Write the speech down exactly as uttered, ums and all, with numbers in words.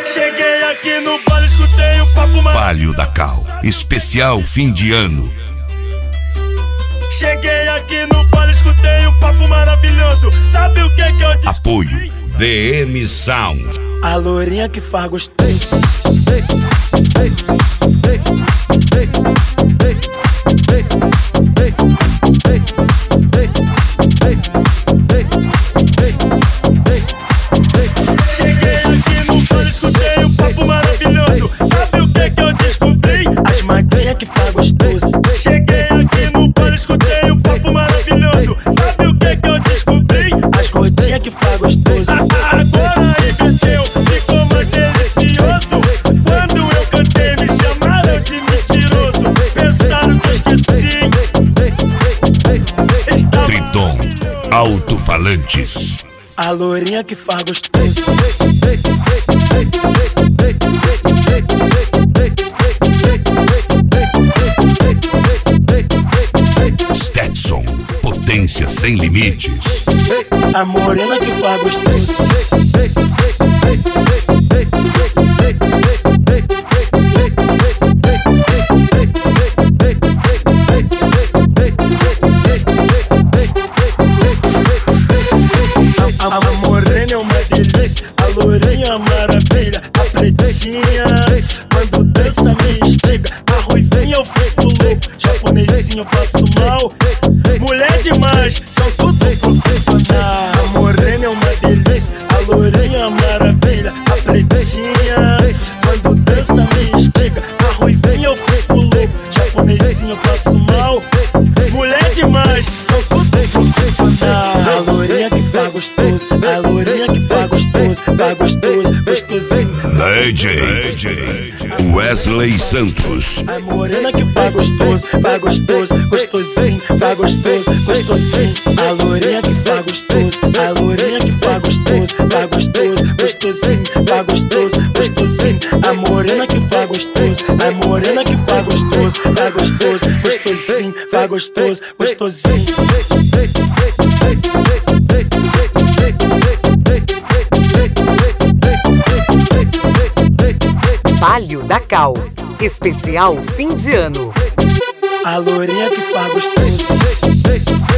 Cheguei aqui no baile, escutei o papo mais... Palio da Cal, especial fim de ano. Cheguei aqui no baile, escutei um papo maravilhoso. Sabe o que que eu disse? Apoio D M Sound. A lourinha que faz gostei. Cheguei aqui no baile, escutei um papo maravilhoso. Sabe o que que eu descobri? As magrinhas que faz gostoso. Cheguei aqui no baile, escutei um papo maravilhoso. Sabe o que que eu descobri? As gordinhas que faz gostoso. Agora entendeu, ficou mais delicioso. Quando eu cantei me chamaram de mentiroso. Pensaram que eu esqueci. Estava Triton Alto-Falantes. a lourinha que faz gostoso. Stetson, potência sem limites. A morena que faz gostoso. A, a morena é uma delícia, a lourinha é uma maravilha. A pretinha, quando dança me instiga. A ruivinha eu fico louco, japonesinho eu passo mal. Mulher demais, são tudo profissional. A morena é uma delícia, a lourinha é uma maravilha. A pretinha, quando dança me instiga. A ruivinha eu fico louco, japonesinho eu passo mal. Mulher demais, são tudo profissional. A lourinha que faz gostoso, a lourinha que faz gostoso, faz gostoso, gostosinho. D J Wesley Santos. A morena que faz gostoso, faz gostoso, gostosinho, faz gostoso, gostosinho. A lourinha que faz gostoso, a lourinha que faz gostoso, faz gostoso, gostosinho, faz gostoso, gostosinho. A morena que faz gostoso, a morena que faz gostoso, faz gostoso, gostosinho, faz gostoso, gostosinho. Palio da Cal, especial fim de ano. A lourinha que faz gostoso.